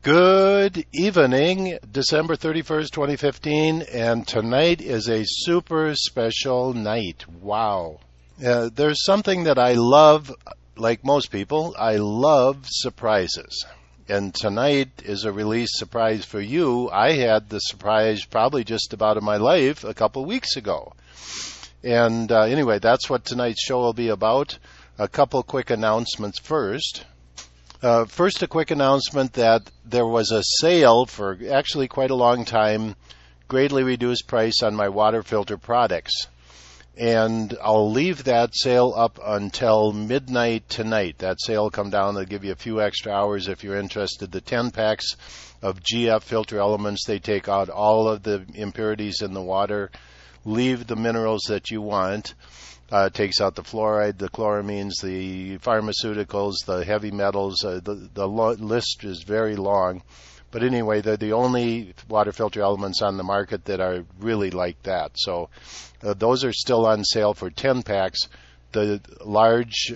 Good evening, December 31st, 2015, and tonight is a super special night. Wow. There's something that I love, like most people, I love surprises. And tonight is a release surprise for you. I had the surprise probably just about in my life a couple weeks ago. And anyway, that's what tonight's show will be about. A couple quick announcements first. First, a quick announcement that there was a sale for actually quite a long time, greatly reduced price on my water filter products. And I'll leave that sale up until midnight tonight. That sale will come down. They'll give you a few extra hours if you're interested. The 10 packs of GF filter elements, they take out all of the impurities in the water, leave the minerals that you want. Takes out the fluoride, the chloramines, the pharmaceuticals, the heavy metals. The list is very long. But anyway, they're the only water filter elements on the market that are really like that. So those are still on sale for 10 packs. The large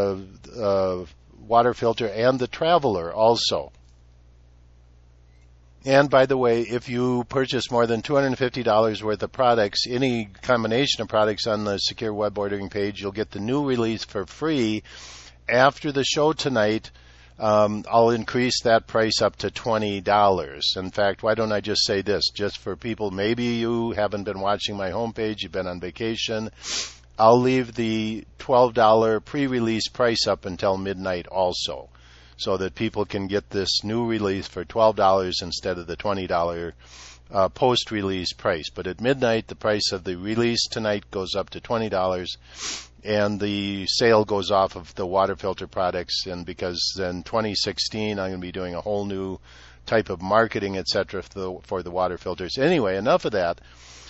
water filter and the Traveler also. And by the way, if you purchase more than $250 worth of products, any combination of products on the secure web ordering page, you'll get the new release for free. After the show tonight, I'll increase that price up to $20. In fact, why don't I just say this, just for people, maybe you haven't been watching my homepage, you've been on vacation. I'll leave the $12 pre-release price up until midnight also, so that people can get this new release for $12 instead of the $20 post-release price. But at midnight, the price of the release tonight goes up to $20, and the sale goes off of the water filter products. And because in 2016, I'm going to be doing a whole new type of marketing, etc., for the water filters. Anyway, enough of that.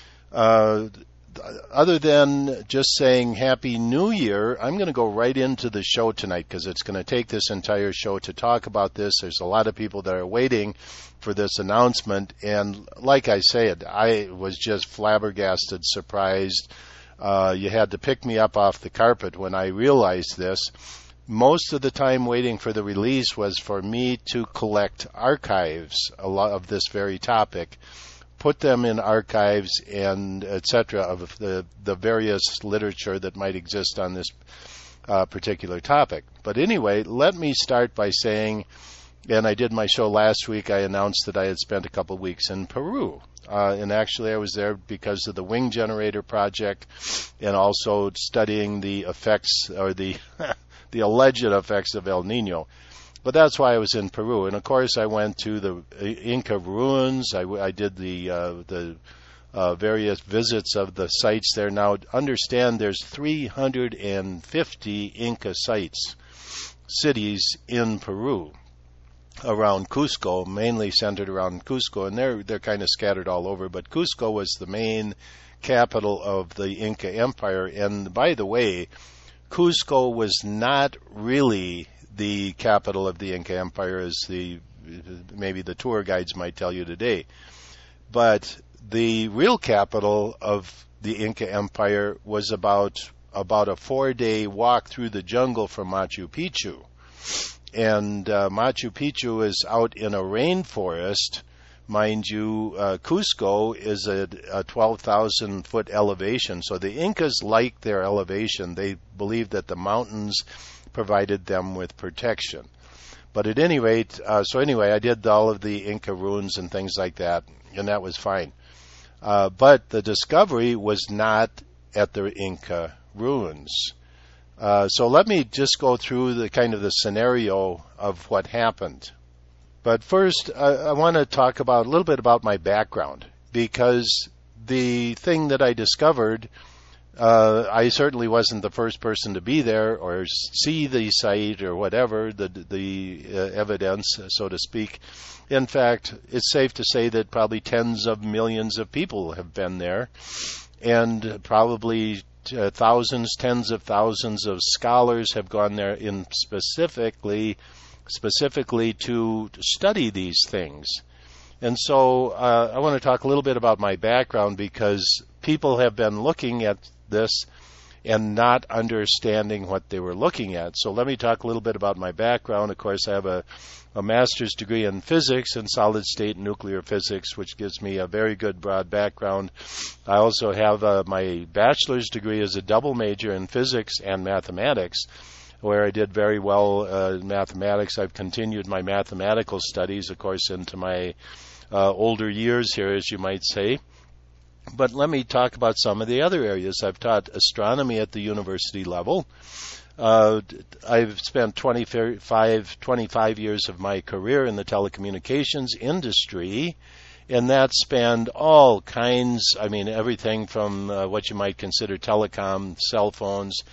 Other than just saying Happy New Year, I'm going to go right into the show tonight because it's going to take this entire show to talk about this. There's a lot of people that are waiting for this announcement. And like I said, I was just flabbergasted, surprised. You had to pick me up off the carpet when I realized this. Most of the time waiting for the release was for me to collect archives a lot of this very topic, put them in archives and etc. of the various literature that might exist on this particular topic. But anyway, let me start by saying, and I did my show last week, I announced that I had spent a couple of weeks in Peru. And actually I was there because of the Wing Generator project and also studying the effects or the the alleged effects of El Nino. But that's why I was in Peru. And, of course, I went to the Inca ruins. I did the various visits of the sites there. Now, understand there's 350 Inca sites, cities in Peru around Cusco, mainly centered around Cusco. And they're kind of scattered all over. But Cusco was the main capital of the Inca Empire. And, by the way, Cusco was not really the capital of the Inca Empire, as maybe the tour guides might tell you today. But the real capital of the Inca Empire was about a 4-day walk through the jungle from Machu Picchu. And Machu Picchu is out in a rainforest. Mind you, Cusco is at a 12,000-foot elevation. So the Incas liked their elevation. They believed that the mountains provided them with protection. But at any rate, I did all of the Inca ruins and things like that, and that was fine. But the discovery was not at the Inca ruins. So let me just go through the kind of the scenario of what happened. But first, I want to talk about a little bit about my background, because the thing that I discovered, I certainly wasn't the first person to be there or see the site or whatever, the evidence, so to speak. In fact, it's safe to say that probably tens of millions of people have been there, and probably thousands, tens of thousands of scholars have gone there in specifically to study these things. And so I want to talk a little bit about my background, because people have been looking at this and not understanding what they were looking at. So let me talk a little bit about my background. Of course, I have a master's degree in physics and solid state nuclear physics, which gives me a very good broad background. I also have my bachelor's degree as a double major in physics and mathematics, where I did very well in mathematics. I've continued my mathematical studies, of course, into my older years here, as you might say. But let me talk about some of the other areas. I've taught astronomy at the university level. I've spent 25 years of my career in the telecommunications industry, and that spanned all kinds, everything from what you might consider telecom, cell phones,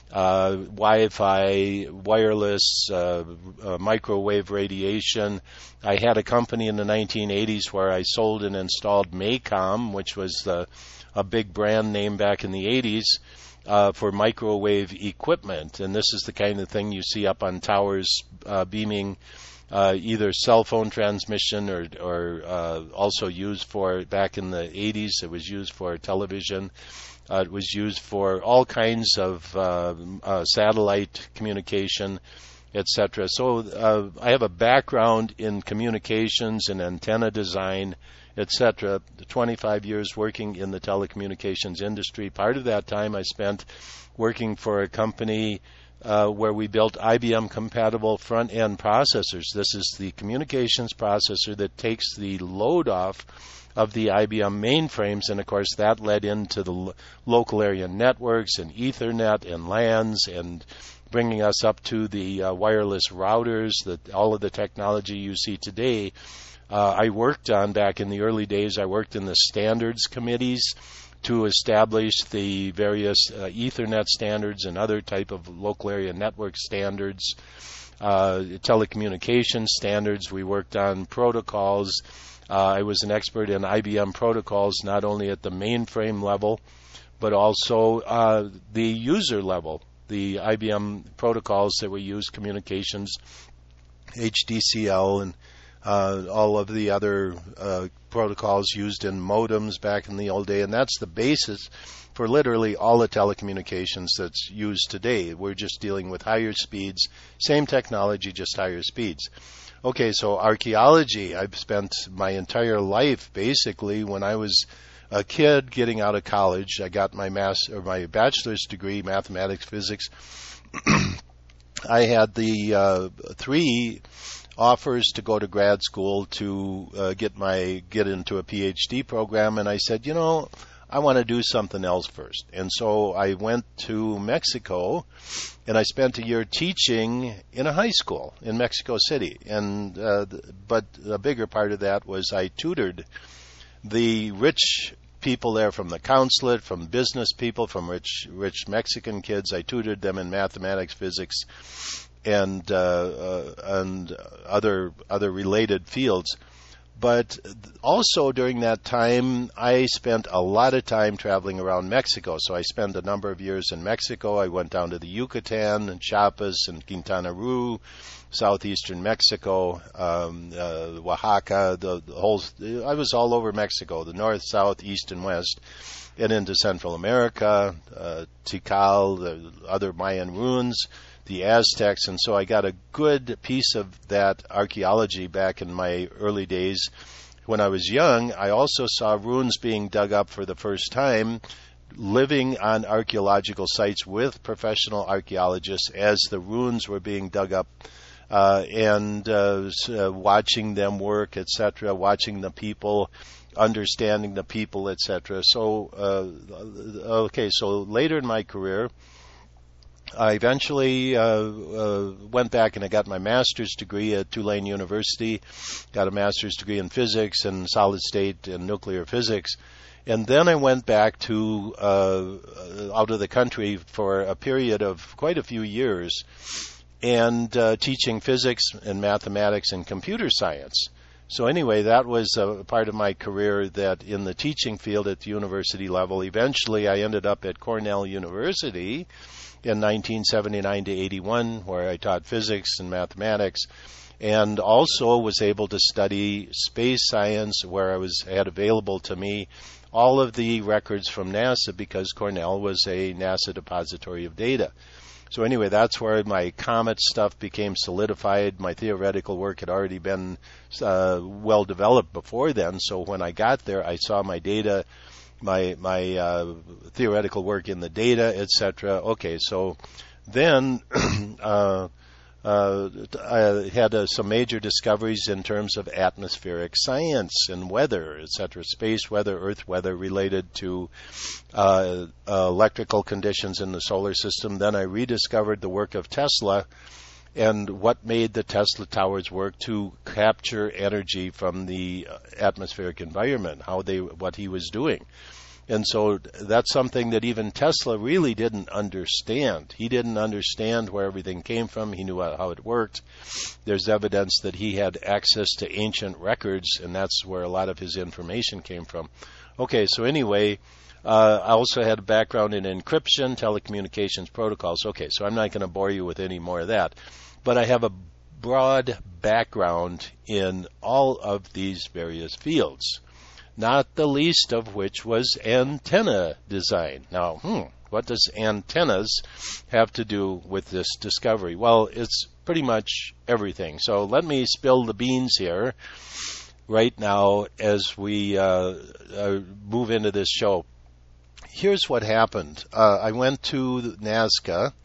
Wi-Fi, wireless, microwave radiation. I had a company in the 1980s where I sold and installed Maycom, which was a big brand name back in the 80s for microwave equipment. And this is the kind of thing you see up on towers beaming either cell phone transmission or also used for, back in the 80s, it was used for television. It was used for all kinds of satellite communication, etc. So I have a background in communications and antenna design, etc. 25 years working in the telecommunications industry. Part of that time I spent working for a company where we built IBM-compatible front-end processors. This is the communications processor that takes the load off of the IBM mainframes, and of course that led into the local area networks and Ethernet and LANs, and bringing us up to the wireless routers, all of the technology you see today. I worked on, back in the early days, I worked in the standards committees to establish the various Ethernet standards and other type of local area network standards, telecommunications standards. We worked on protocols. I was an expert in IBM protocols, not only at the mainframe level, but also the user level. The IBM protocols that we use, communications, HDCL, and all of the other protocols used in modems back in the old day, and that's the basis for literally all the telecommunications that's used today. We're just dealing with higher speeds, same technology, just higher speeds. Okay, so archaeology, I've spent my entire life, basically, when I was a kid getting out of college, I got my bachelor's degree, mathematics, physics. I had the 3 offers to go to grad school to get into a PhD program, and I said, I want to do something else first. And so I went to Mexico, and I spent a year teaching in a high school in Mexico City. And but a bigger part of that was I tutored the rich people there from the consulate, from business people, from rich Mexican kids. I tutored them in mathematics, physics, and other related fields. But also during that time, I spent a lot of time traveling around Mexico. So I spent a number of years in Mexico. I went down to the Yucatan and Chiapas and Quintana Roo, southeastern Mexico, Oaxaca, the whole. I was all over Mexico, the north, south, east, and west, and into Central America, Tikal, the other Mayan ruins, the Aztecs, and so I got a good piece of that archaeology back in my early days. When I was young, I also saw ruins being dug up for the first time, living on archaeological sites with professional archaeologists as the ruins were being dug up, and watching them work, etc., watching the people, understanding the people, etc. So, so later in my career, I eventually went back and I got my master's degree at Tulane University, got a master's degree in physics and solid state and nuclear physics. And then I went back to out of the country for a period of quite a few years and teaching physics and mathematics and computer science. So anyway, that was a part of my career that in the teaching field at the university level. Eventually I ended up at Cornell University in 1979 to 81, where I taught physics and mathematics, and also was able to study space science, where I had available to me all of the records from NASA because Cornell was a NASA depository of data. So anyway, that's where my comet stuff became solidified. My theoretical work had already been well developed before then. So when I got there, I saw my data, my theoretical work in the data, etc. Okay, so then I had some major discoveries in terms of atmospheric science and weather, etc., space weather, Earth weather related to electrical conditions in the solar system. Then I rediscovered the work of Tesla and what made the Tesla towers work to capture energy from the atmospheric environment, what he was doing. And so that's something that even Tesla really didn't understand. He didn't understand where everything came from. He knew how it worked. There's evidence that he had access to ancient records, and that's where a lot of his information came from. Okay, so anyway, I also had a background in encryption, telecommunications protocols. Okay, so I'm not going to bore you with any more of that. But I have a broad background in all of these various fields, not the least of which was antenna design. Now, what does antennas have to do with this discovery? Well, it's pretty much everything. So let me spill the beans here right now as we move into this show. Here's what happened. I went to Nazca,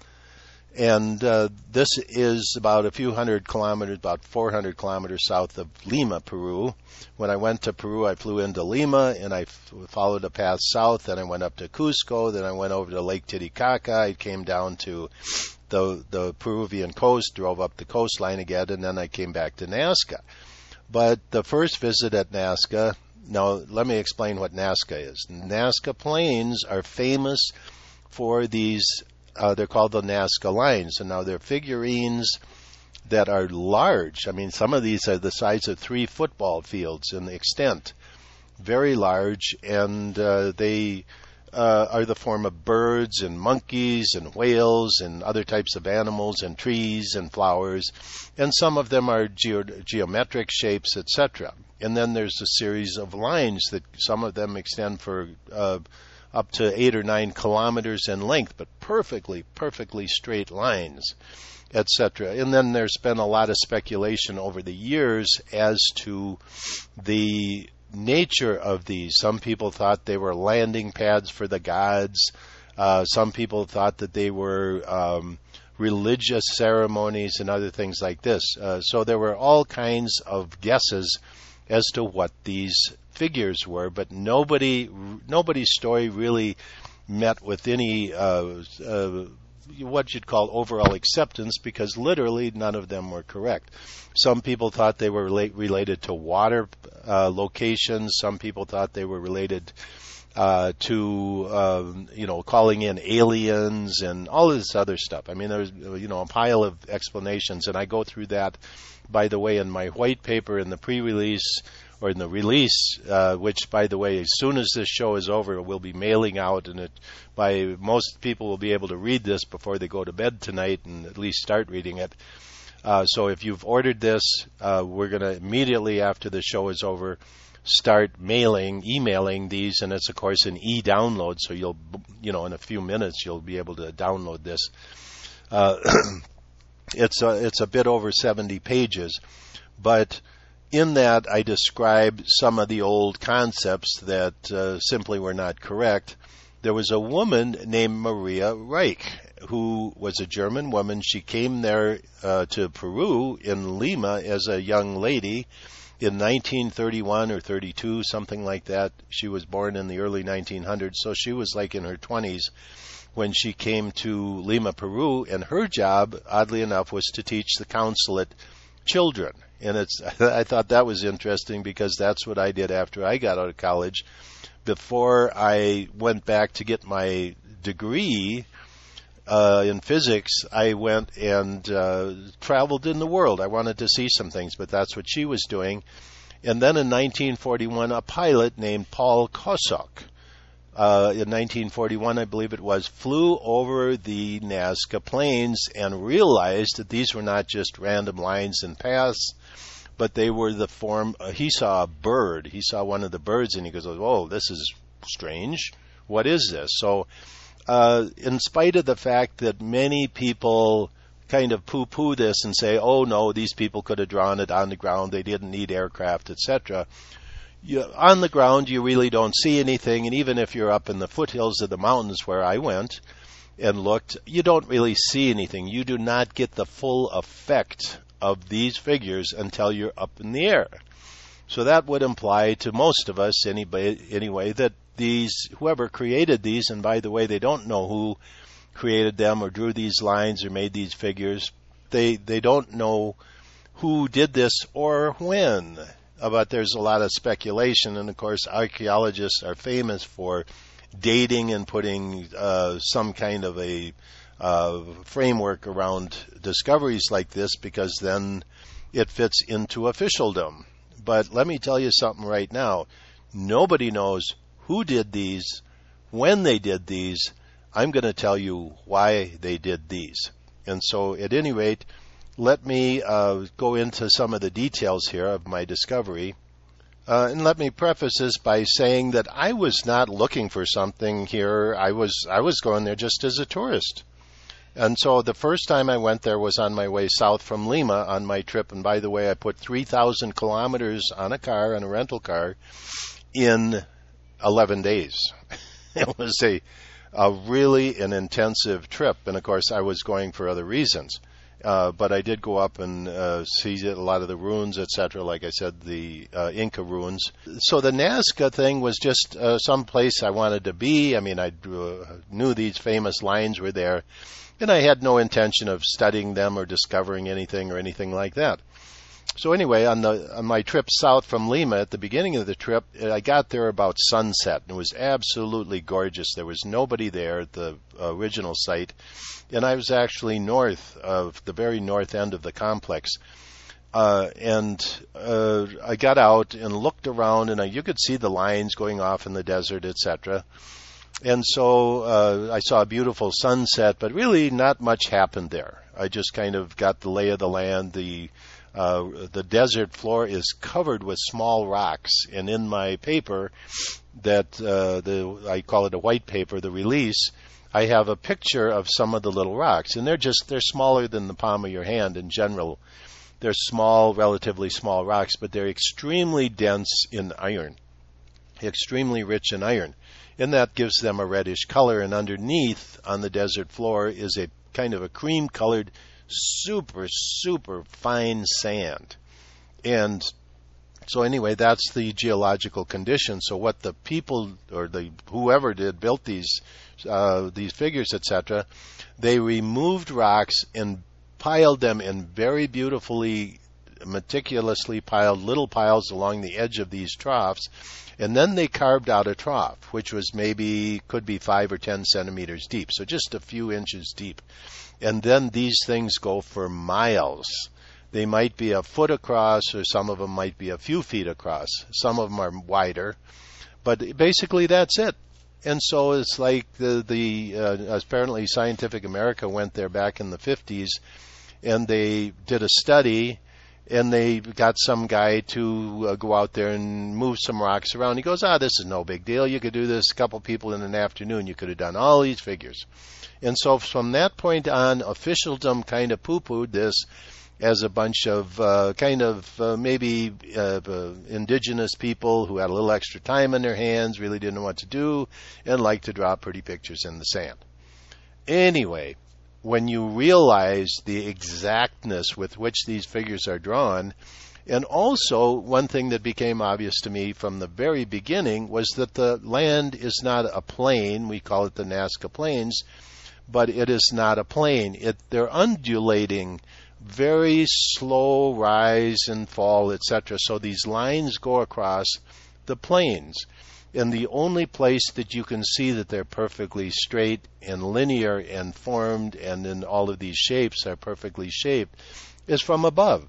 and this is about a few hundred kilometers, about 400 kilometers south of Lima, Peru. When I went to Peru, I flew into Lima, and I followed a path south. Then I went up to Cusco. Then I went over to Lake Titicaca. I came down to the Peruvian coast, drove up the coastline again, and then I came back to Nazca. But the first visit at Nazca, now let me explain what Nazca is. Nazca Plains are famous for these they're called the Nazca lines, and now they're figurines that are large. I mean, some of these are the size of 3 football fields in extent, very large, and they are the form of birds and monkeys and whales and other types of animals and trees and flowers, and some of them are geometric shapes, etc. And then there's a series of lines that some of them extend for up to 8 or 9 kilometers in length, but perfectly straight lines, etc. And then there's been a lot of speculation over the years as to the nature of these. Some people thought they were landing pads for the gods. Some people thought that they were religious ceremonies and other things like this. So there were all kinds of guesses as to what these figures were, but nobody's story really met with any what you'd call overall acceptance, because literally none of them were correct. Some people thought they were related to water locations. Some people thought they were related to calling in aliens and all of this other stuff. I mean, there's a pile of explanations, and I go through that, by the way, in my white paper in the pre-release, or in the release, which, by the way, as soon as this show is over, we'll be mailing out, and most people will be able to read this before they go to bed tonight and at least start reading it. So if you've ordered this, we're going to immediately after the show is over start emailing these, and it's of course an e-download, so you'll, in a few minutes you'll be able to download this. It's a bit over 70 pages, but in that, I describe some of the old concepts that simply were not correct. There was a woman named Maria Reich, who was a German woman. She came there to Peru in Lima as a young lady in 1931 or 32, something like that. She was born in the early 1900s, so she was like in her 20s when she came to Lima, Peru, and her job, oddly enough, was to teach the consulate children. And I thought that was interesting because that's what I did after I got out of college. Before I went back to get my degree in physics, I went and traveled in the world. I wanted to see some things, but that's what she was doing. And then in 1941, a pilot named Paul Kosok, in 1941, I believe it was, flew over the Nazca Plains and realized that these were not just random lines and paths, but they were the form. He saw a bird. He saw one of the birds, and he goes, "Oh, this is strange. What is this? So in spite of the fact that many people kind of poo-poo this and say, oh no, these people could have drawn it on the ground, they didn't need aircraft, etc. On the ground, you really don't see anything, and even if you're up in the foothills of the mountains where I went and looked, you don't really see anything. You do not get the full effect of these figures until you're up in the air. So that would imply to most of us anyway that whoever created these, and by the way, they don't know who created them or drew these lines or made these figures. They don't know who did this or when. But there's a lot of speculation, and of course archaeologists are famous for dating and putting some kind of a framework around discoveries like this, because then it fits into officialdom. But let me tell you something right now. Nobody knows who did these, when they did these. I'm going to tell you why they did these. And so at any rate, let me go into some of the details here of my discovery. And let me preface this by saying that I was not looking for something here. I was going there just as a tourist. And so the first time I went there was on my way south from Lima on my trip. And by the way, I put 3,000 kilometers on a rental car, in 11 days. It was a really an intensive trip. And of course, I was going for other reasons. But I did go up and see a lot of the ruins, etc. Like I said, the Inca ruins. So the Nazca thing was just some place I wanted to be. I mean, I knew these famous lines were there, and I had no intention of studying them or discovering anything or anything like that. So anyway, on my trip south from Lima, at the beginning of the trip, I got there about sunset. It was absolutely gorgeous. There was nobody there at the original site, and I was actually north of the very north end of the complex. And I got out and looked around, and you could see the lines going off in the desert, etc. And so I saw a beautiful sunset, but really not much happened there. I just kind of got the lay of the land. The desert floor is covered with small rocks, and in my paper that I call it a white paper, the release, I have a picture of some of the little rocks, and they're smaller than the palm of your hand in general. They're small, relatively small rocks, but they're extremely dense in iron, extremely rich in iron, and that gives them a reddish color. And underneath on the desert floor is a kind of a cream-colored, super, super fine sand. And so anyway, that's the geological condition. So what the people or whoever built these figures, etc., they removed rocks and piled them in very beautifully, meticulously piled little piles along the edge of these troughs. And then they carved out a trough, which was could be 5 or 10 centimeters deep, so just a few inches deep. And then these things go for miles. They might be a foot across, or some of them might be a few feet across. Some of them are wider, but basically that's it. And so it's like apparently Scientific America went there back in the 50s, and they did a study, and they got some guy to go out there and move some rocks around. He goes, this is no big deal. You could do this a couple people in an afternoon. You could have done all these figures. And so from that point on, officialdom kind of poo-pooed this as a bunch of maybe indigenous people who had a little extra time on their hands, really didn't know what to do, and liked to draw pretty pictures in the sand. Anyway, when you realize the exactness with which these figures are drawn, and also one thing that became obvious to me from the very beginning was that the land is not a plain. We call it the Nazca Plains, but it is not a plain. They're undulating, very slow rise and fall, etc. So these lines go across the plains. And the only place that you can see that they're perfectly straight and linear and formed and in all of these shapes are perfectly shaped is from above.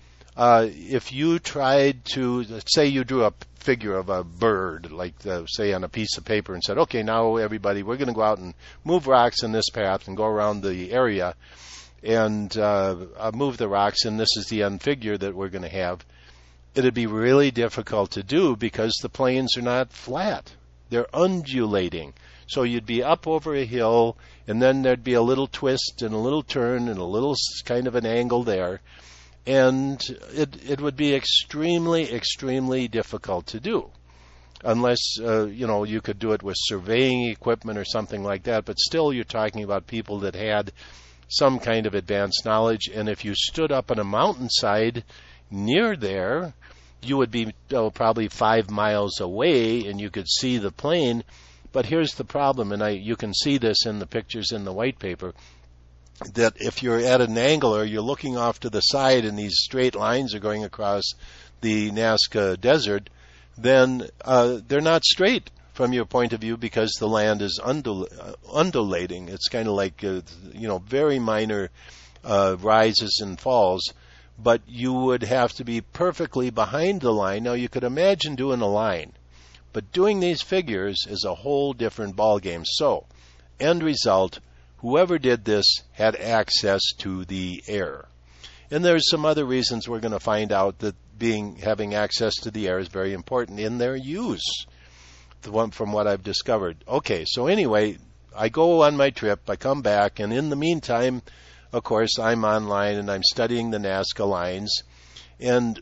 If you tried to, say you drew a figure of a bird, like say on a piece of paper, and said, okay, now everybody, we're going to go out and move rocks in this path and go around the area and move the rocks, and this is the end figure that we're going to have, it'd be really difficult to do because the plains are not flat. They're undulating. So you'd be up over a hill, and then there'd be a little twist and a little turn and a little kind of an angle there. And it would be extremely, extremely difficult to do. Unless, you could do it with surveying equipment or something like that. But still, you're talking about people that had some kind of advanced knowledge. And if you stood up on a mountainside near there, you would be probably 5 miles away and you could see the plane. But here's the problem, and you can see this in the pictures in the white paper, that if you're at an angle or you're looking off to the side and these straight lines are going across the Nazca Desert, then they're not straight from your point of view because the land is undulating. It's kind of like, very minor rises and falls. But you would have to be perfectly behind the line. Now, you could imagine doing a line, but doing these figures is a whole different ballgame. So, end result, whoever did this had access to the air. And there's some other reasons we're going to find out that having access to the air is very important in their use, from what I've discovered. Okay, so anyway, I go on my trip, I come back, and in the meantime, of course, I'm online and I'm studying the Nazca lines and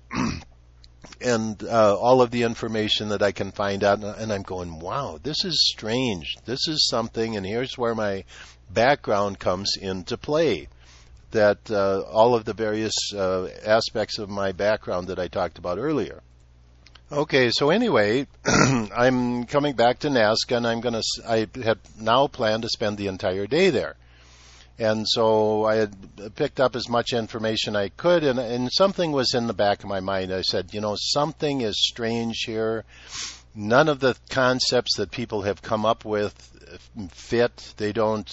all of the information that I can find out, and I'm going, wow, this is strange. This is something, and here's where my background comes into play. That all of the various aspects of my background that I talked about earlier. Okay, so anyway, I'm coming back to Nazca, and I had now planned to spend the entire day there. And so I had picked up as much information I could, and something was in the back of my mind. I said, something is strange here. None of the concepts that people have come up with fit. They don't,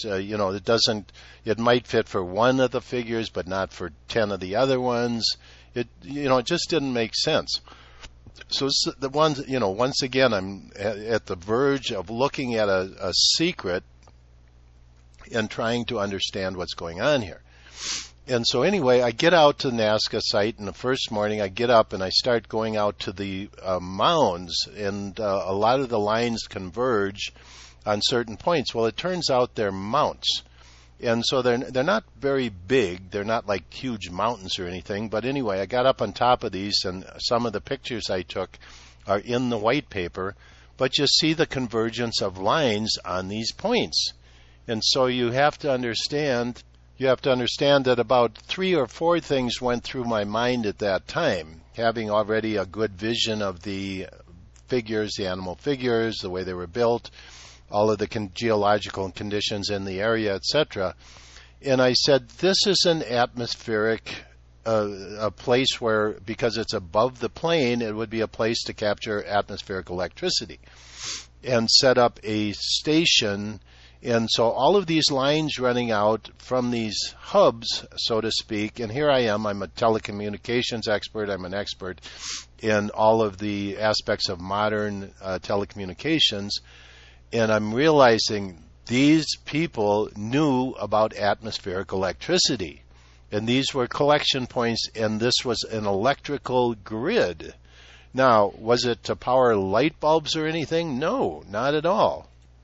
it might fit for one of the figures, but not for 10 of the other ones. It just didn't make sense. So the ones, once again, I'm at the verge of looking at a secret and trying to understand what's going on here. And so anyway, I get out to the Nazca site, and the first morning I get up and I start going out to the mounds, and a lot of the lines converge on certain points. Well, it turns out they're mounts. And so they're not very big. They're not like huge mountains or anything. But anyway, I got up on top of these, and some of the pictures I took are in the white paper. But you see the convergence of lines on these points. And so you have to understand that about 3 or 4 things went through my mind at that time, having already a good vision of the figures, the animal figures, the way they were built, all of the geological conditions in the area, etc. And I said, this is an atmospheric, a place where, because it's above the plane, it would be a place to capture atmospheric electricity and set up a station. And so all of these lines running out from these hubs, so to speak, and here I am, I'm a telecommunications expert, I'm an expert in all of the aspects of modern telecommunications, and I'm realizing these people knew about atmospheric electricity, and these were collection points, and this was an electrical grid. Now, was it to power light bulbs or anything? No, not at all.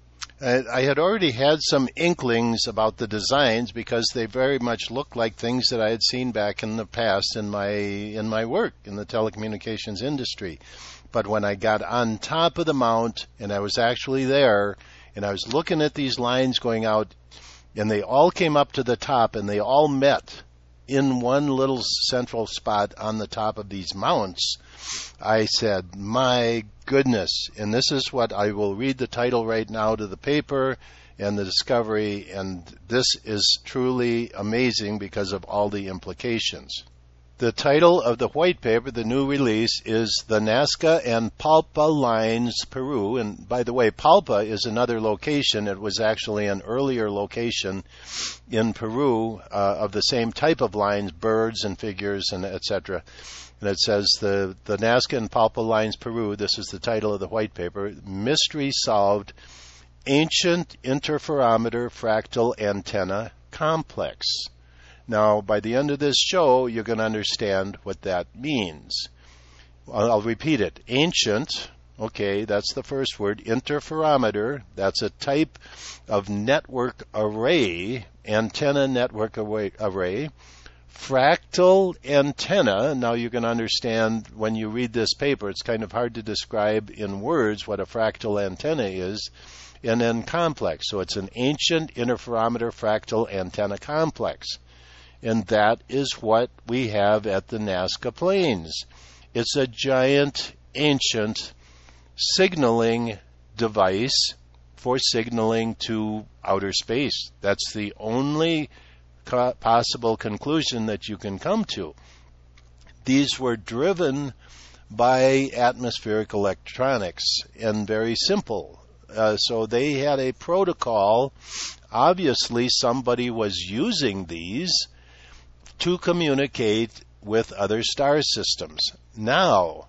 I had already had some inklings about the designs because they very much looked like things that I had seen back in the past in my work in the telecommunications industry. But when I got on top of the mount and I was actually there and I was looking at these lines going out, and they all came up to the top and they all met in one little central spot on the top of these mounts, I said, my goodness. And this is what I will read the title right now to the paper and the discovery, and this is truly amazing because of all the implications. The title of the white paper, the new release, is The Nazca and Palpa Lines, Peru. And by the way, Palpa is another location. It was actually an earlier location in Peru of the same type of lines, birds and figures and etc. And it says the Nazca and Palpa Lines, Peru, this is the title of the white paper, Mystery Solved, Ancient Interferometer Fractal Antenna Complex. Now, by the end of this show, you're going to understand what that means. I'll repeat it. Ancient Okay, that's the first word. Interferometer, that's a type of network array, antenna network array. Fractal antenna, now you can understand when you read this paper, it's kind of hard to describe in words what a fractal antenna is. And then complex, so it's an ancient interferometer fractal antenna complex. And that is what we have at the Nazca Plains. It's a giant, ancient signaling device for signaling to outer space. That's the only possible conclusion that you can come to. These were driven by atmospheric electronics and very simple. So they had a protocol. Obviously, somebody was using these to communicate with other star systems. Now,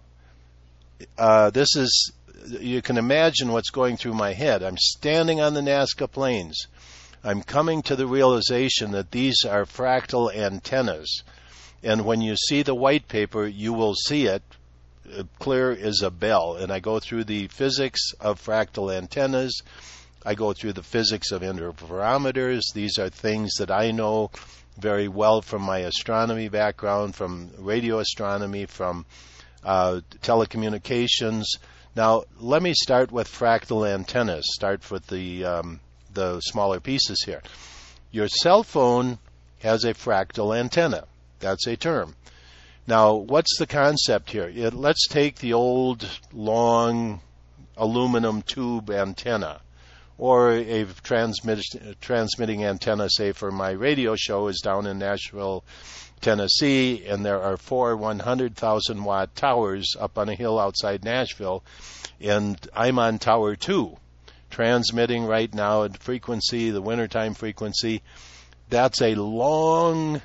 you can imagine what's going through my head. I'm standing on the Nazca Plains. I'm coming to the realization that these are fractal antennas. And when you see the white paper, you will see it clear as a bell. And I go through the physics of fractal antennas. I go through the physics of interferometers. These are things that I know very well from my astronomy background, from radio astronomy, from telecommunications. Now, let me start with fractal antennas. Start with the smaller pieces here. Your cell phone has a fractal antenna. That's a term. Now, what's the concept here? Let's take the old, long aluminum tube antenna, or a transmitting antenna, say, for my radio show is down in Nashville, Tennessee, and there are 4 100,000 watt towers up on a hill outside Nashville, and I'm on tower 2, transmitting right now at frequency, the wintertime frequency. That's a long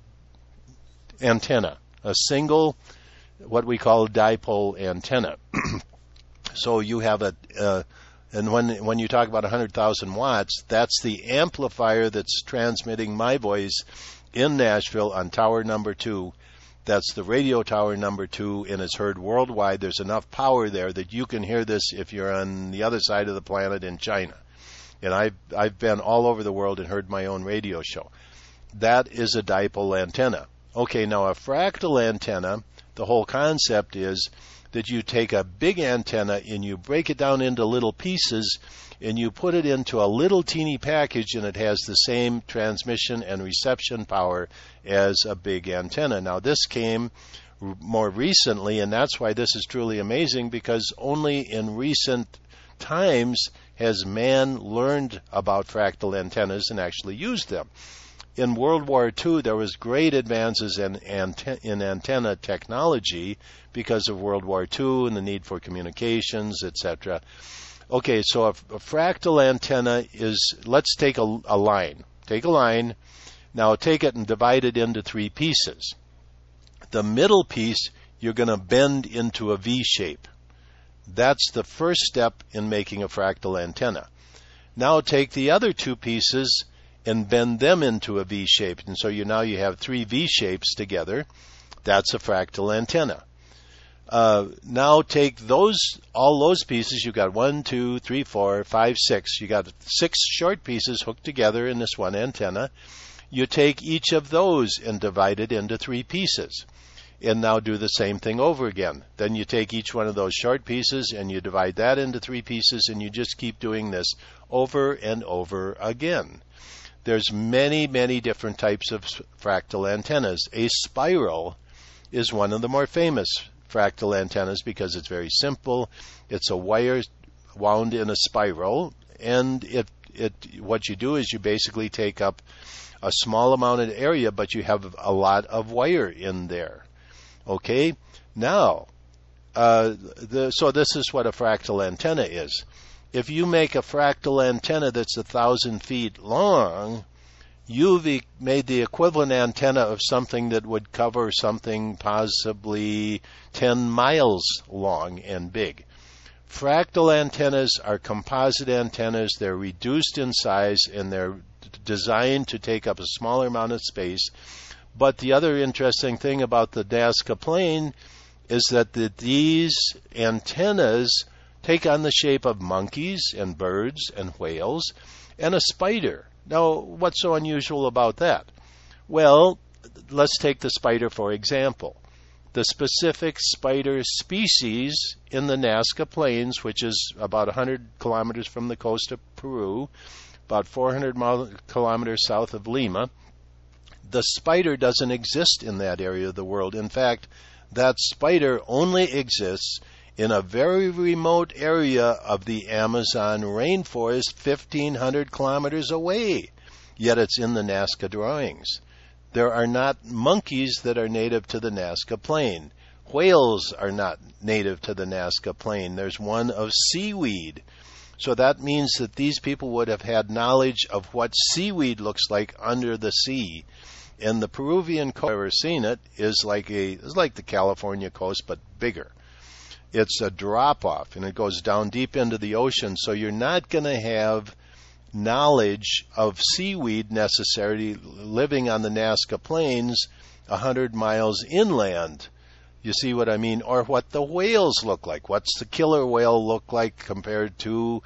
antenna, a single, what we call dipole antenna. So you have and when you talk about 100,000 watts, that's the amplifier that's transmitting my voice in Nashville on tower number 2. That's the radio tower number 2, and it's heard worldwide. There's enough power there that you can hear this if you're on the other side of the planet in China. And I've been all over the world and heard my own radio show. That is a dipole antenna. Okay, now a fractal antenna, the whole concept is that you take a big antenna and you break it down into little pieces and you put it into a little teeny package, and it has the same transmission and reception power as a big antenna. Now, this came more recently, and that's why this is truly amazing, because only in recent times has man learned about fractal antennas and actually used them. In World War II, there was great advances in antenna technology because of World War II and the need for communications, etc. Okay, so a fractal antenna is, let's take a line. Take a line. Now take it and divide it into 3 pieces. The middle piece, you're going to bend into a V shape. That's the first step in making a fractal antenna. Now take the other 2 pieces and bend them into a V shape. And so you have 3 V shapes together. That's a fractal antenna. Now take all those pieces. You've got 1, 2, 3, 4, 5, 6. You got 6 short pieces hooked together in this one antenna. You take each of those and divide it into 3 pieces. And now do the same thing over again. Then you take each one of those short pieces and you divide that into 3 pieces, and you just keep doing this over and over again. There's many, many different types of fractal antennas. A spiral is one of the more famous fractal antennas because it's very simple. It's a wire wound in a spiral, and what you do is you basically take up a small amount of area, but you have a lot of wire in there. Okay? Now, so this is what a fractal antenna is. If you make a fractal antenna that's 1,000 feet long, you've made the equivalent antenna of something that would cover something possibly 10 miles long and big. Fractal antennas are composite antennas. They're reduced in size, and they're designed to take up a smaller amount of space. But the other interesting thing about the Nazca Plain is that these antennas take on the shape of monkeys and birds and whales and a spider. Now, what's so unusual about that? Well, let's take the spider for example. The specific spider species in the Nazca Plains, which is about 100 kilometers from the coast of Peru, about 400 kilometers south of Lima, the spider doesn't exist in that area of the world. In fact, that spider only exists in a very remote area of the Amazon rainforest 1,500 kilometers away, yet it's in the Nazca drawings. There are not monkeys that are native to the Nazca Plain. Whales are not native to the Nazca Plain. There's one of seaweed. So that means that these people would have had knowledge of what seaweed looks like under the sea. And the Peruvian coast, I've ever seen it, is like the California coast, but bigger. It's a drop-off, and it goes down deep into the ocean, so you're not going to have knowledge of seaweed necessarily living on the Nazca Plains 100 miles inland. You see what I mean? Or what the whales look like. What's the killer whale look like compared to,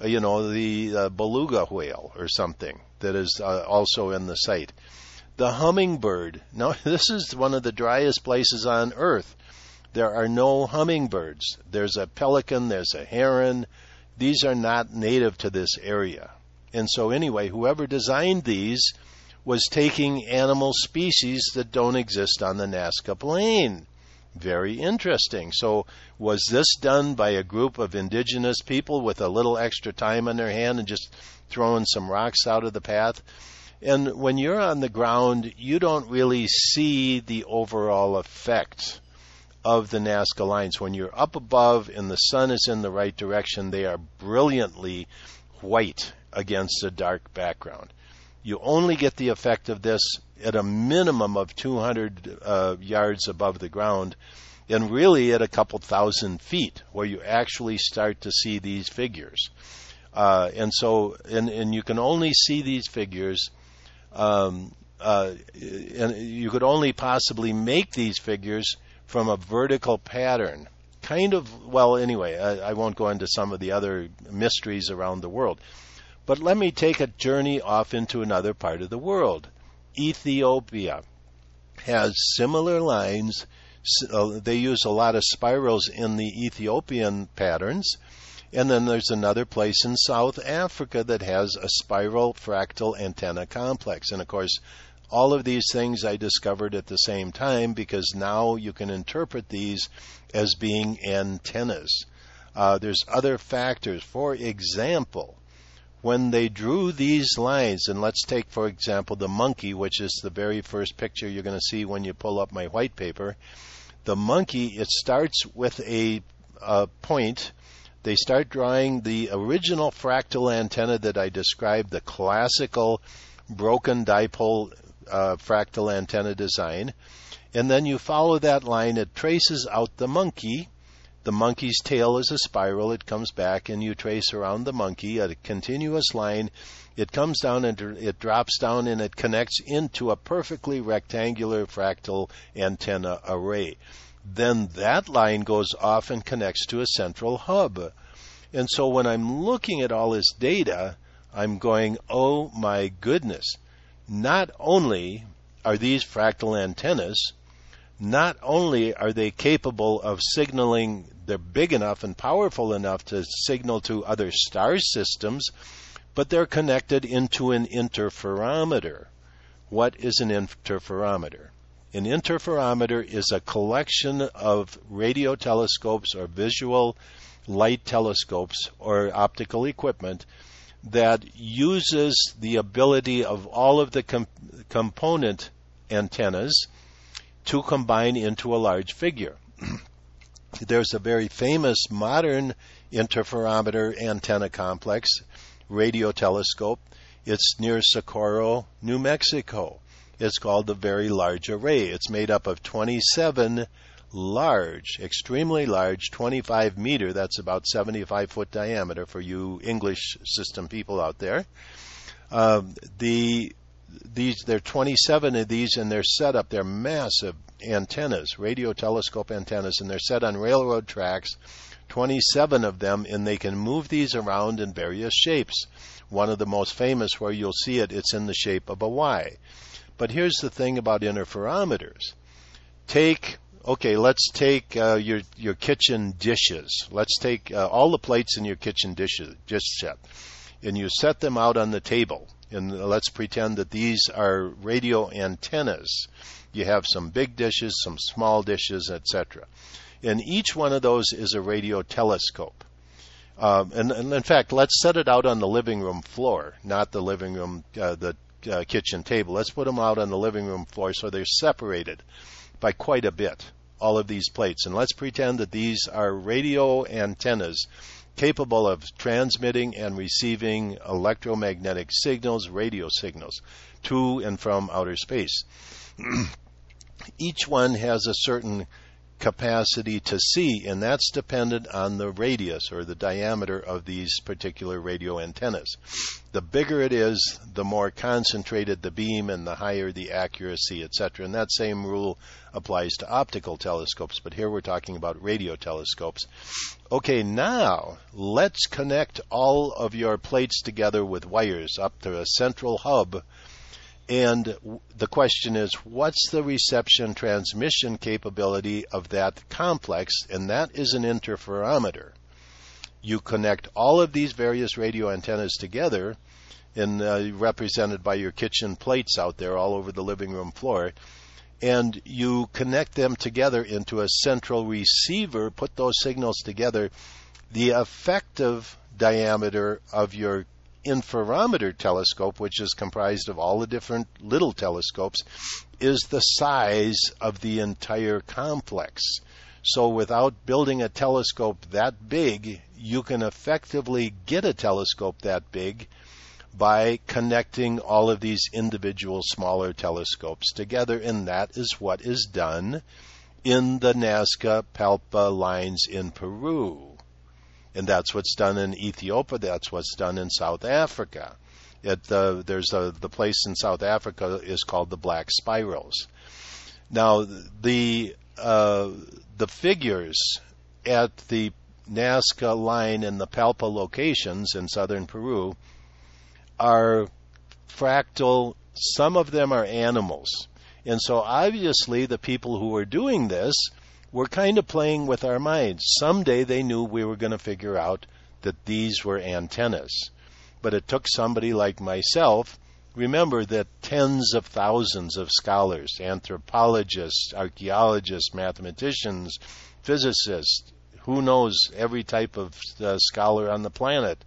the beluga whale or something that is also in the site. The hummingbird. Now, this is one of the driest places on Earth. There are no hummingbirds. There's a pelican, there's a heron. These are not native to this area. And so anyway, whoever designed these was taking animal species that don't exist on the Nazca Plain. Very interesting. So was this done by a group of indigenous people with a little extra time on their hand and just throwing some rocks out of the path? And when you're on the ground, you don't really see the overall effect of the Nazca lines. When you're up above and the sun is in the right direction, they are brilliantly white against a dark background. You only get the effect of this at a minimum of 200 yards above the ground, and really at a couple thousand feet, where you actually start to see these figures. And you can only see these figures, and you could only possibly make these figures from a vertical pattern. I won't go into some of the other mysteries around the world. But let me take a journey off into another part of the world. Ethiopia has similar lines. They use a lot of spirals in the Ethiopian patterns. And then there's another place in South Africa that has a spiral fractal antenna complex. And of course, all of these things I discovered at the same time, because now you can interpret these as being antennas. There's other factors. For example, when they drew these lines, and let's take, for example, the monkey, which is the very first picture you're going to see when you pull up my white paper. The monkey, it starts with a point. They start drawing the original fractal antenna that I described, the classical broken dipole fractal antenna design. And then you follow that line. It traces out the monkey. The monkey's tail is a spiral. It comes back, and you trace around the monkey a continuous line. It comes down and it drops down, and it connects into a perfectly rectangular fractal antenna array. Then that line goes off and connects to a central hub. And so when I'm looking at all this data, I'm going, oh my goodness. Not only are these fractal antennas, not only are they capable of signaling, they're big enough and powerful enough to signal to other star systems, but they're connected into an interferometer. What is an interferometer? An interferometer is a collection of radio telescopes or visual light telescopes or optical equipment that uses the ability of all of the component antennas to combine into a large figure. There's a very famous modern interferometer antenna complex, radio telescope. It's near Socorro, New Mexico. It's called the Very Large Array. It's made up of 27 large, extremely large, 25 meter, that's about 75-foot diameter for you English system people out there. There are 27 of these, and they're set up, they're massive antennas, radio telescope antennas, and they're set on railroad tracks 27 of them, and they can move these around in various shapes. One of the most famous where you'll see it, it's in the shape of a Y. But here's the thing about interferometers. Let's take your kitchen dishes. Let's take all the plates in your kitchen dish set, and you set them out on the table. And let's pretend that these are radio antennas. You have some big dishes, some small dishes, etc. And each one of those is a radio telescope. And in fact, let's set it out on the living room floor, not the living room, kitchen table. Let's put them out on the living room floor so they're separated by quite a bit, all of these plates. And let's pretend that these are radio antennas capable of transmitting and receiving electromagnetic signals, radio signals, to and from outer space. Each one has a certain capacity to see, and that's dependent on the radius or the diameter of these particular radio antennas. The bigger it is, the more concentrated the beam and the higher the accuracy, etc. And that same rule applies to optical telescopes, but here we're talking about radio telescopes. Okay, now let's connect all of your plates together with wires up to a central hub. And the question is, what's the reception transmission capability of that complex? And that is an interferometer. You connect all of these various radio antennas together, and represented by your kitchen plates out there all over the living room floor, and you connect them together into a central receiver, put those signals together. The effective diameter of your interferometer telescope, which is comprised of all the different little telescopes, is the size of the entire complex. So without building a telescope that big, you can effectively get a telescope that big by connecting all of these individual smaller telescopes together, and that is what is done in the Nazca Palpa lines in Peru. And that's what's done in Ethiopia. That's what's done in South Africa. The place in South Africa is called the Black Spirals. Now, the figures at the Nazca line and the Palpa locations in southern Peru are fractal. Some of them are animals. And so obviously the people who were doing this were kind of playing with our minds. Someday they knew we were going to figure out that these were antennas. But it took somebody like myself. Remember that tens of thousands of scholars, anthropologists, archaeologists, mathematicians, physicists, who knows, every type of scholar on the planet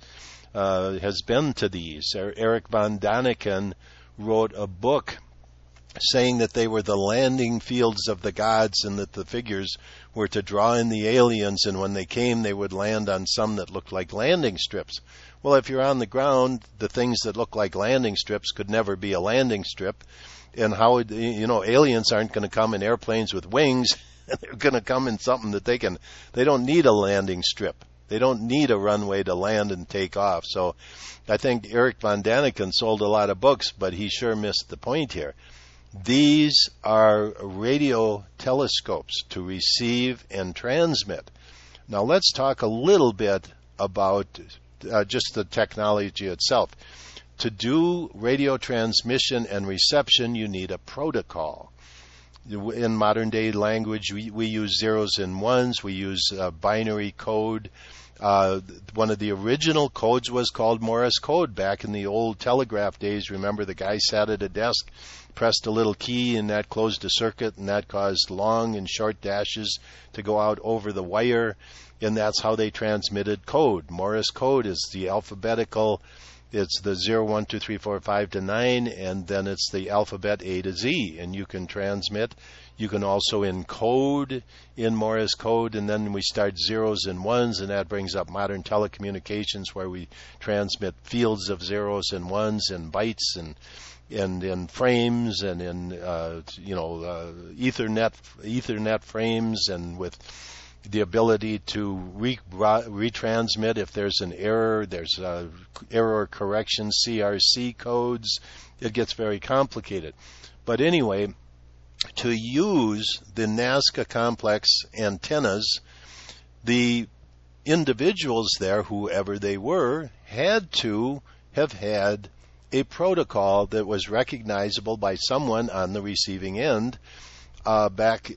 has been to these. Eric von Daniken wrote a book saying that they were the landing fields of the gods and that the figures were to draw in the aliens, and when they came they would land on some that looked like landing strips. Well, if you're on the ground, the things that look like landing strips could never be a landing strip. And how would, aliens aren't going to come in airplanes with wings. They're going to come in something that they don't need a landing strip. They don't need a runway to land and take off. So I think Eric von Daniken sold a lot of books, but he sure missed the point here. These are radio telescopes to receive and transmit. Now let's talk a little bit about just the technology itself. To do radio transmission and reception, you need a protocol. In modern day language, we use zeros and ones. We use binary code. One of the original codes was called Morse code back in the old telegraph days. Remember, the guy sat at a desk, pressed a little key, and that closed a circuit, and that caused long and short dashes to go out over the wire, and that's how they transmitted code. Morse code is the alphabetical. It's the 0, 1, 2, 3, 4, 5 to 9, and then it's the alphabet A to Z, and you can transmit. You can also encode in Morse code, and then we start zeros and ones, and that brings up modern telecommunications where we transmit fields of zeros and ones and bytes and in frames and in Ethernet frames, and with the ability to retransmit if there's an error. There's error correction, CRC codes. It gets very complicated. But anyway, to use the Nazca complex antennas, the individuals there, whoever they were, had to have had a protocol that was recognizable by someone on the receiving end. Let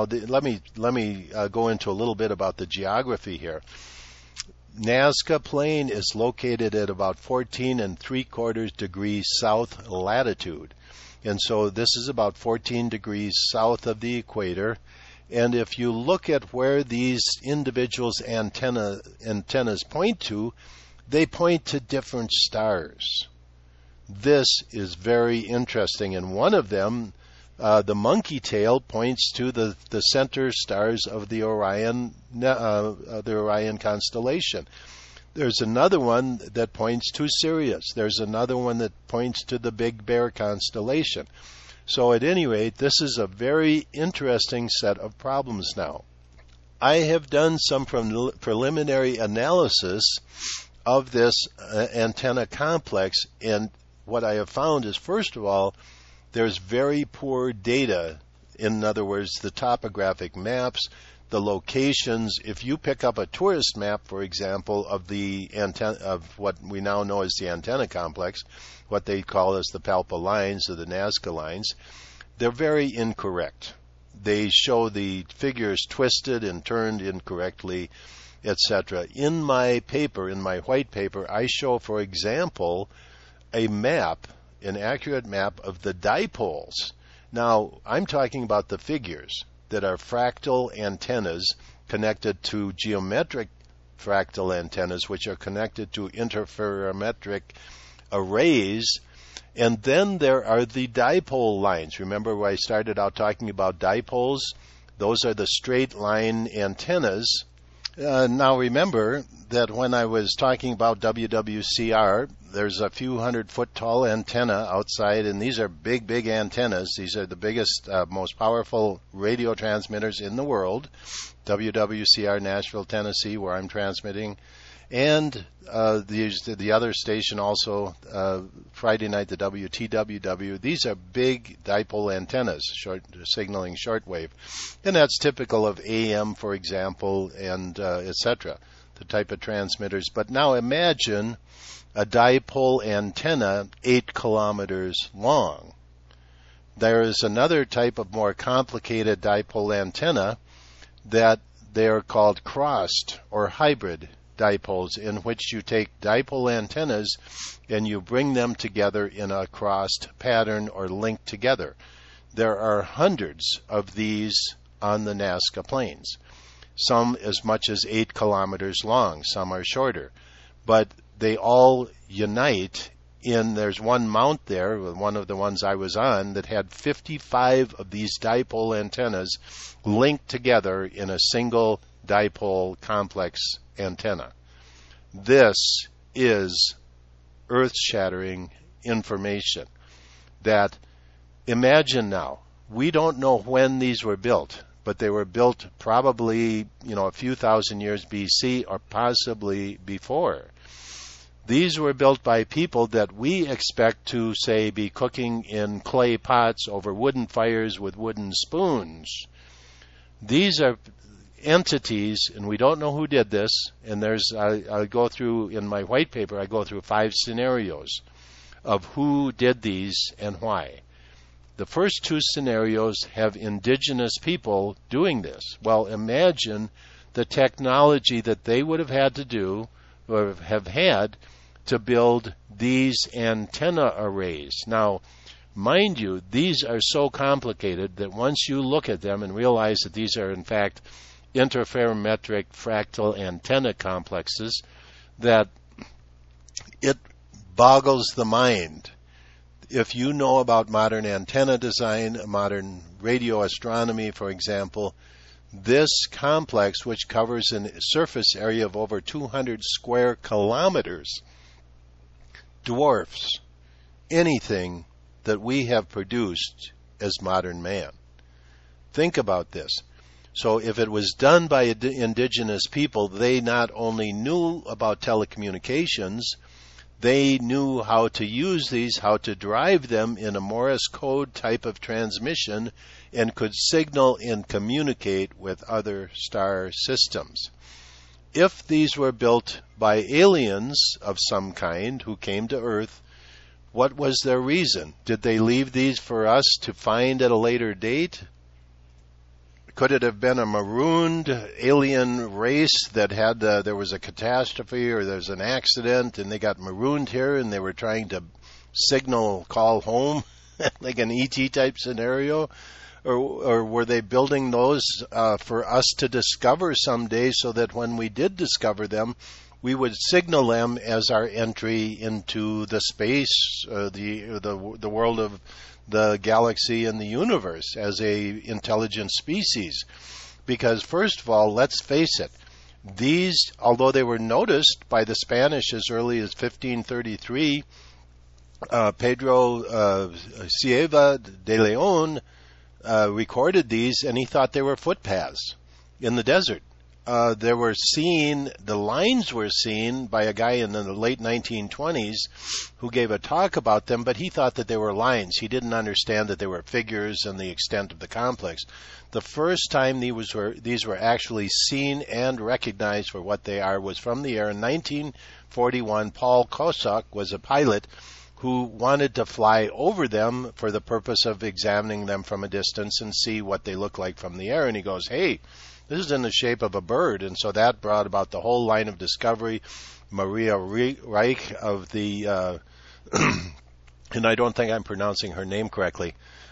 me go into a little bit about the geography here. Nazca Plain is located at about 14 3/4 degrees south latitude. And so this is about 14 degrees south of the equator. And if you look at where these individuals' antennas point to, they point to different stars. This is very interesting. And one of them, the monkey tail, points to the center stars of the Orion constellation. There's another one that points to Sirius. There's another one that points to the Big Bear constellation. So at any rate, this is a very interesting set of problems now. I have done some preliminary analysis of this antenna complex, and what I have found is, first of all, there's very poor data. In other words, the topographic maps, the locations. If you pick up a tourist map, for example, of the antenna, of what we now know as the antenna complex, what they call as the Palpa lines or the Nazca lines, they're very incorrect. They show the figures twisted and turned incorrectly, etc. In my paper, in my white paper, I show, for example, a map, an accurate map of the dipoles. Now, I'm talking about the figures that are fractal antennas connected to geometric fractal antennas, which are connected to interferometric arrays. And then there are the dipole lines. Remember where I started out talking about dipoles? Those are the straight line antennas. Now remember that when I was talking about WWCR, there's a few 100-foot tall antenna outside, and these are big, big antennas. These are the biggest, most powerful radio transmitters in the world. WWCR, Nashville, Tennessee, where I'm transmitting. And the other station also, Friday night, the WTWW. These are big dipole antennas, signaling shortwave. And that's typical of AM, for example, and etc., the type of transmitters. But now imagine a dipole antenna 8 kilometers long. There is another type of more complicated dipole antenna that they are called crossed or hybrid dipoles, in which you take dipole antennas and you bring them together in a crossed pattern or linked together. There are hundreds of these on the Nazca Plains, some as much as 8 kilometers long, some are shorter, but they all unite in, there's one mount there, one of the ones I was on, that had 55 of these dipole antennas linked together in a single dipole complex antenna. This is earth-shattering information that, imagine now, we don't know when these were built, but they were built probably, a few thousand years BC or possibly before. These were built by people that we expect to, say, be cooking in clay pots over wooden fires with wooden spoons. These are entities, and we don't know who did this, and I go through, in my white paper, I go through 5 scenarios of who did these and why. The first 2 scenarios have indigenous people doing this. Well, imagine the technology that they would have had to do, or have had, to build these antenna arrays. Now, mind you, these are so complicated that once you look at them and realize that these are in fact interferometric fractal antenna complexes, that it boggles the mind. If you know about modern antenna design, modern radio astronomy, for example, this complex, which covers a surface area of over 200 square kilometers, dwarfs anything that we have produced as modern man. Think about this. So if it was done by indigenous people, they not only knew about telecommunications, they knew how to use these, how to drive them in a Morse code type of transmission, and could signal and communicate with other star systems. if these were built by aliens of some kind who came to Earth, what was their reason? Did they leave these for us to find at a later date? Could it have been a marooned alien race that had there was a catastrophe or there's an accident and they got marooned here and they were trying to call home, like an ET type scenario? Or were they building those for us to discover someday so that when we did discover them, we would signal them as our entry into the space, the world of the galaxy and the universe as a intelligent species? Because first of all, let's face it, these, although they were noticed by the Spanish as early as 1533, Pedro Cieva de Leon recorded these, and he thought they were footpaths in the desert. The lines were seen by a guy in the late 1920s who gave a talk about them, but he thought that they were lines. He didn't understand that they were figures and the extent of the complex. The first time these were actually seen and recognized for what they are was from the air in 1941. Paul Kosok was a pilot who wanted to fly over them for the purpose of examining them from a distance and see what they look like from the air. And he goes, hey, this is in the shape of a bird. And so that brought about the whole line of discovery. Maria Reich of the, and I don't think I'm pronouncing her name correctly,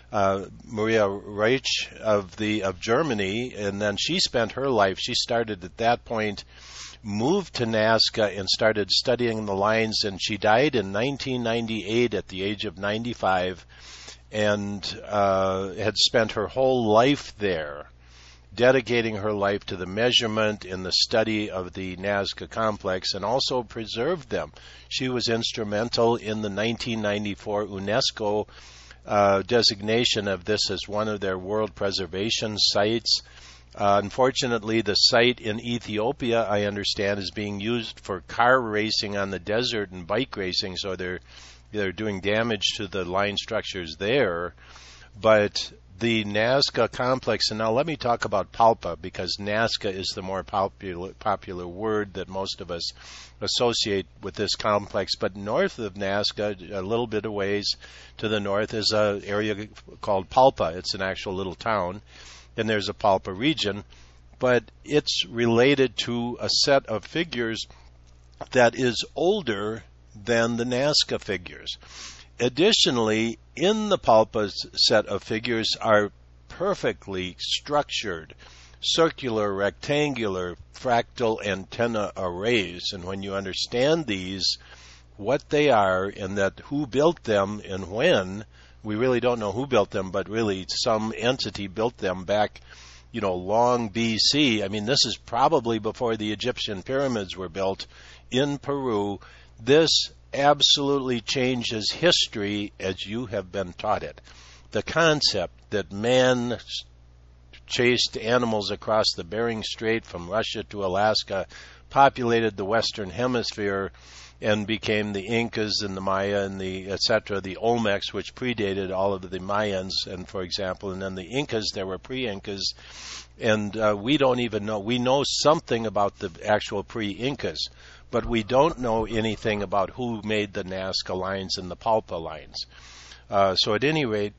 Maria Reich of Germany, and then she spent her life, she started at that point, moved to Nazca and started studying the lines, and she died in 1998 at the age of 95 and had spent her whole life there, dedicating her life to the measurement and the study of the Nazca complex, and also preserved them. She was instrumental in the 1994 UNESCO designation of this as one of their world preservation sites. Unfortunately, the site in Ethiopia, I understand, is being used for car racing on the desert and bike racing, so they're doing damage to the line structures there. But the Nazca complex, and now let me talk about Palpa, because Nazca is the more popular word that most of us associate with this complex. But north of Nazca, a little bit of ways to the north, is an area called Palpa. It's an actual little town, and there's a Palpa region, but it's related to a set of figures that is older than the Nazca figures. Additionally, in the Palpa set of figures are perfectly structured circular, rectangular, fractal antenna arrays. And when you understand these, what they are, and that who built them and when, we really don't know who built them, but really some entity built them back, long BC. I mean, this is probably before the Egyptian pyramids were built in Peru. This absolutely changes history as you have been taught it. The concept that man chased animals across the Bering Strait from Russia to Alaska, populated the Western Hemisphere, and became the Incas and the Maya and the etc., the Olmecs, which predated all of the Mayans, and for example, and then the Incas, there were pre-Incas, and we don't even know. We know something about the actual pre-Incas, but we don't know anything about who made the Nazca lines and the Palpa lines. So at any rate,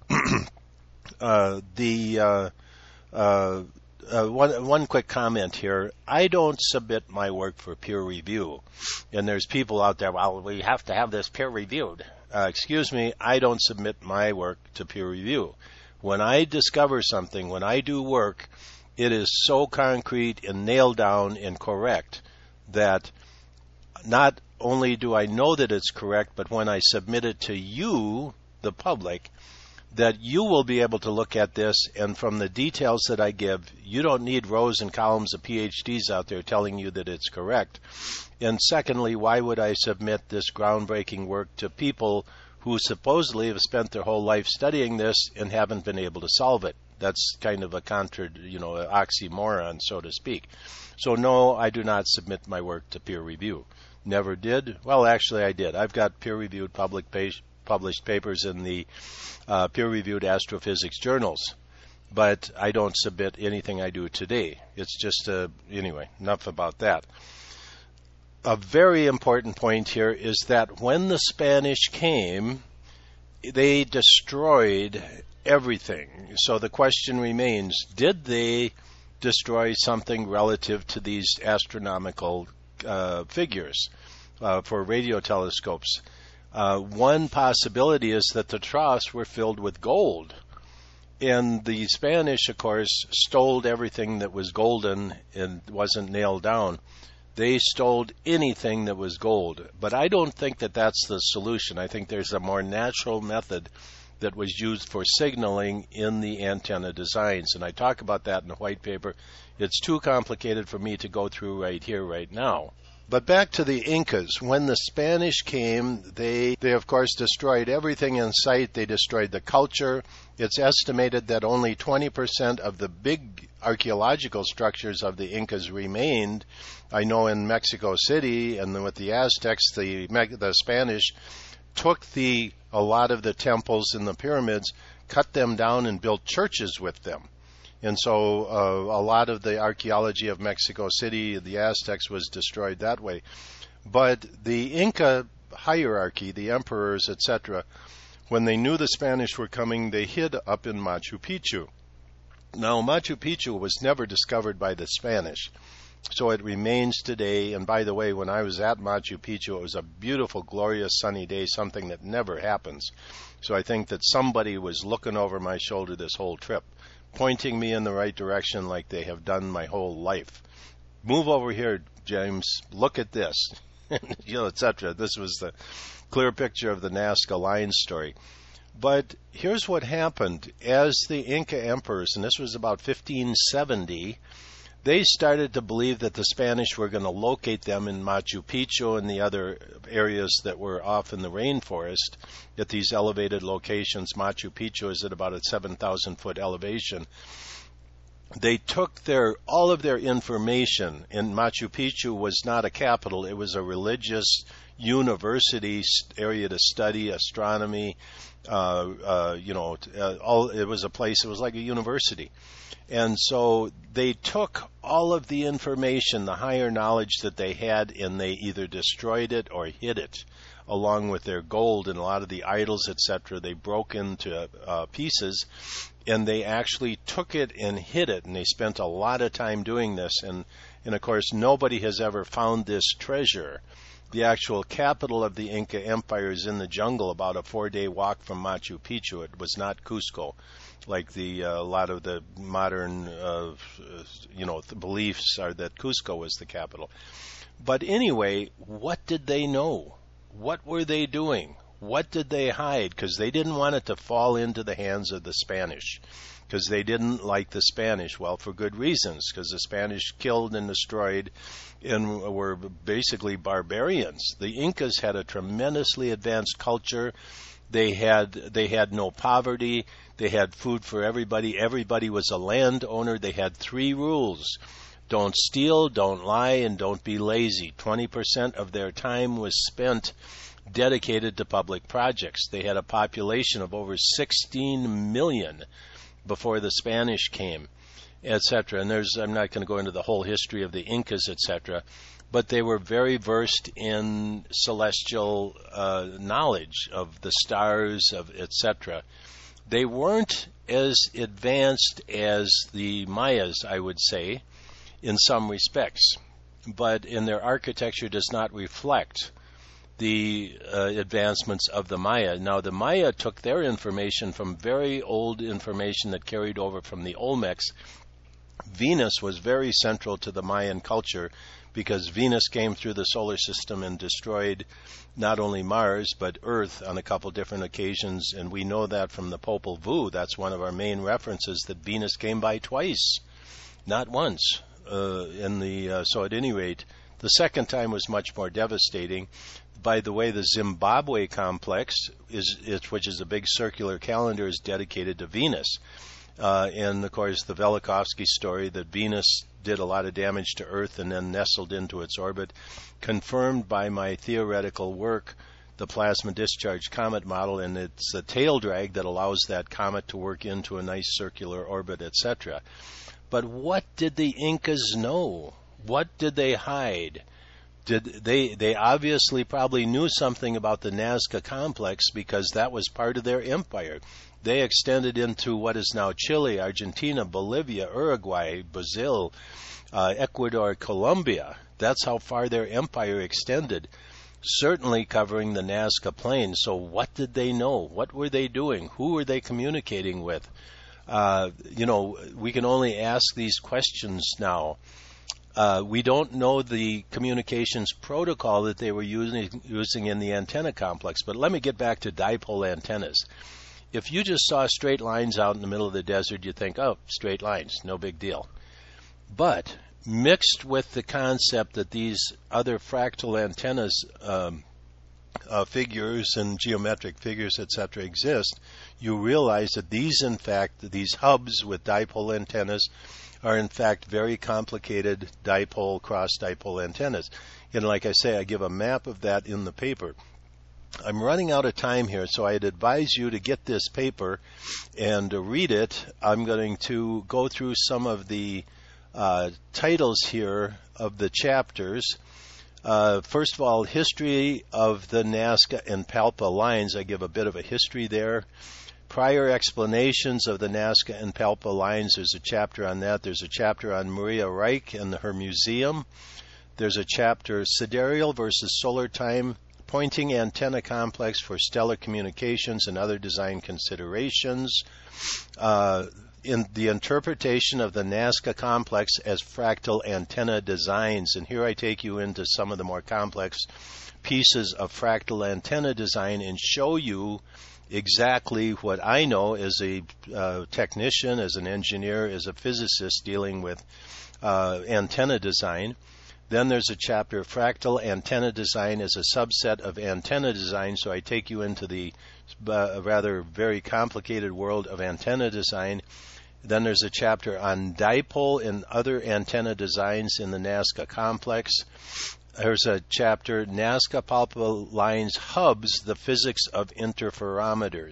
one quick comment here. I don't submit my work for peer review. And there's people out there, well, we have to have this peer reviewed. Excuse me, I don't submit my work to peer review. When I discover something, when I do work, it is so concrete and nailed down and correct that not only do I know that it's correct, but when I submit it to you, the public, that you will be able to look at this, and from the details that I give, you don't need rows and columns of PhDs out there telling you that it's correct. And secondly, why would I submit this groundbreaking work to people who supposedly have spent their whole life studying this and haven't been able to solve it? That's kind of a oxymoron, so to speak. So no, I do not submit my work to peer review. Never did. Well, actually, I did. I've got peer-reviewed published papers in the peer-reviewed astrophysics journals. but I don't submit anything I do today. It's just, anyway, enough about that. A very important point here is that when the Spanish came, they destroyed everything. So the question remains, did they destroy something relative to these astronomical figures for radio telescopes? One possibility is that the troughs were filled with gold. And the Spanish, of course, stole everything that was golden and wasn't nailed down. They stole anything that was gold. But I don't think that that's the solution. I think there's a more natural method that was used for signaling in the antenna designs. And I talk about that in the white paper. It's too complicated for me to go through right here, right now. But back to the Incas. When the Spanish came, they of course destroyed everything in sight. They destroyed the culture. It's estimated that only 20% of the big archaeological structures of the Incas remained. I know in Mexico City and with the Aztecs, the Spanish took a lot of the temples and the pyramids, cut them down, and built churches with them. And so a lot of the archaeology of Mexico City, the Aztecs, was destroyed that way. But the Inca hierarchy, the emperors, etc., when they knew the Spanish were coming, they hid up in Machu Picchu. Now, Machu Picchu was never discovered by the Spanish, so it remains today. And by the way, when I was at Machu Picchu, it was a beautiful, glorious, sunny day, something that never happens. So I think that somebody was looking over my shoulder this whole trip, pointing me in the right direction like they have done my whole life. Move over here, James. Look at this, etc. This was the clear picture of the Nazca Line story. But here's what happened. As the Inca emperors, and this was about 1570, they started to believe that the Spanish were going to locate them in Machu Picchu and the other areas that were off in the rainforest at these elevated locations. Machu Picchu is at about a 7,000-foot elevation. They took all of their information, and Machu Picchu was not a capital. It was a religious university area to study astronomy. It was a place, it was like a university. And so they took all of the information, the higher knowledge that they had, and they either destroyed it or hid it, along with their gold and a lot of the idols, etc. They broke into pieces, and they actually took it and hid it, and they spent a lot of time doing this. And of course, nobody has ever found this treasure. The actual capital of the Inca Empire is in the jungle, about a 4-day walk from Machu Picchu. It was not Cusco, like a lot of the modern, the beliefs are that Cusco was the capital. But anyway, what did they know? What were they doing? What did they hide? Because they didn't want it to fall into the hands of the Spanish, because they didn't like the Spanish. Well, for good reasons, because the Spanish killed and destroyed and were basically barbarians. The Incas had a tremendously advanced culture. They had no poverty. They had food for everybody. Everybody was a landowner. They had 3 rules. Don't steal, don't lie, and don't be lazy. 20% of their time was spent dedicated to public projects. They had a population of over 16 million before the Spanish came, etc. And I'm not going to go into the whole history of the Incas, etc., but they were very versed in celestial knowledge of the stars, etc. They weren't as advanced as the Mayas, I would say, in some respects, but in their architecture does not reflect the advancements of the Maya. Now, the Maya took their information from very old information that carried over from the Olmecs. Venus was very central to the Mayan culture because Venus came through the solar system and destroyed not only Mars but Earth on a couple different occasions, and we know that from the Popol Vuh. That's one of our main references, that Venus came by twice, not once. So at any rate, the second time was much more devastating. By the way, the Zimbabwe complex, which is a big circular calendar, is dedicated to Venus. And, of course, the Velikovsky story that Venus did a lot of damage to Earth and then nestled into its orbit, confirmed by my theoretical work the plasma discharge comet model, and it's a tail drag that allows that comet to work into a nice circular orbit, etc. But what did the Incas know? What did they hide? They obviously probably knew something about the Nazca complex because that was part of their empire. They extended into what is now Chile, Argentina, Bolivia, Uruguay, Brazil, Ecuador, Colombia. That's how far their empire extended, certainly covering the Nazca Plain. So what did they know? What were they doing? Who were they communicating with? We can only ask these questions now. We don't know the communications protocol that they were using in the antenna complex, but let me get back to dipole antennas. If you just saw straight lines out in the middle of the desert, you'd think, oh, straight lines, no big deal. But mixed with the concept that these other fractal antennas, figures and geometric figures, etc., exist, you realize that these hubs with dipole antennas are in fact very complicated dipole, cross-dipole antennas. And like I say, I give a map of that in the paper. I'm running out of time here, so I'd advise you to get this paper and read it. I'm going to go through some of the titles here of the chapters. First of all, history of the Nazca and Palpa lines. I give a bit of a history there. Prior explanations of the Nazca and Palpa lines. There's a chapter on that. There's a chapter on Maria Reich and her museum. There's a chapter, Sidereal versus Solar Time, Pointing Antenna Complex for Stellar Communications and Other Design Considerations. In the interpretation of the Nazca complex as fractal antenna designs. And here I take you into some of the more complex pieces of fractal antenna design and show you exactly what I know as a technician, as an engineer, as a physicist dealing with antenna design. Then there's a chapter, Fractal Antenna Design as a Subset of Antenna Design. So I take you into the rather very complicated world of antenna design. Then there's a chapter on dipole and other antenna designs in the Nazca complex. There's a chapter, Nazca Palpa Lines Hubs, the Physics of Interferometers.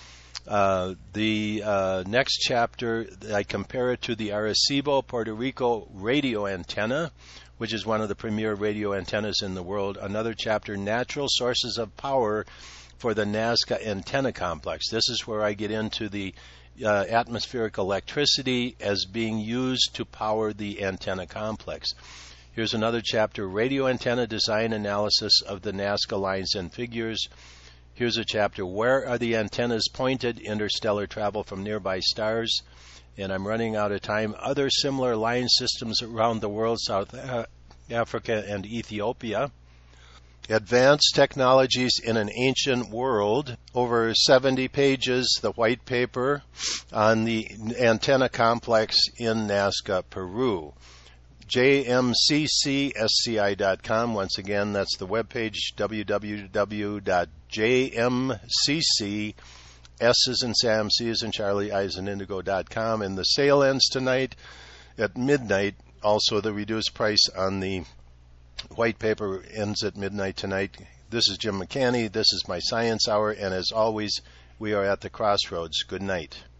The next chapter, I compare it to the Arecibo, Puerto Rico radio antenna, which is one of the premier radio antennas in the world. Another chapter, Natural Sources of Power for the Nazca Antenna Complex. This is where I get into the atmospheric electricity as being used to power the antenna complex. Here's another chapter, Radio Antenna Design Analysis of the Nazca Lines and Figures. Here's a chapter, Where are the antennas pointed? Interstellar travel from nearby stars. And I'm running out of time. Other similar line systems around the world, South Africa and Ethiopia. Advanced Technologies in an Ancient World, over 70 pages, the white paper on the antenna complex in Nazca, Peru. jmccsci.com. Once again, that's the webpage, www.jmcc, S is in Sam, C is in Charlie, I is in Indigo.com. And the sale ends tonight at midnight. Also, the reduced price on the white paper ends at midnight tonight. This is Jim McCanny. This is my Science Hour. And as always, we are at the crossroads. Good night.